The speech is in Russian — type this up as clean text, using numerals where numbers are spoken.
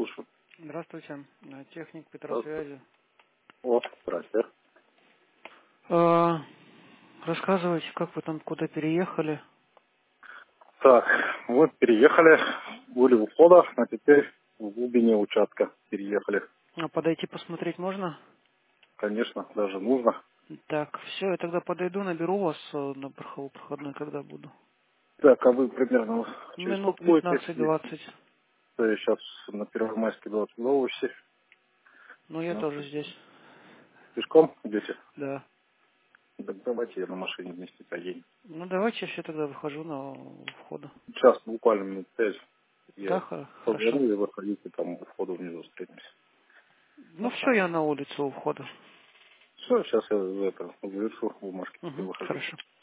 слушаю. Здравствуйте, техник Здравствуйте. Петросвязи. О, здрасте. А, Рассказывайте, как вы там куда переехали? Так, вот переехали, были у входа, а теперь в глубине участка переехали. А подойти посмотреть можно? Конечно, даже нужно. Так, все, я тогда подойду, наберу вас на проходной, когда буду. Так, а вы примерно через Минут сколько будете? 15-20. Я сейчас на Первомайске 20 в офисе. Ну, я Ну, тоже здесь. пешком идете? Да. Так давайте я на машине вместе поедем. Ну, давайте я все тогда выхожу на входа. Сейчас буквально минут 5 Да, я хорошо. позвоню и выходите там у входа внизу встретимся. Ну, все, я на улице у входа. Все, сейчас я завершу бумажки, и Угу, выхожу. хорошо.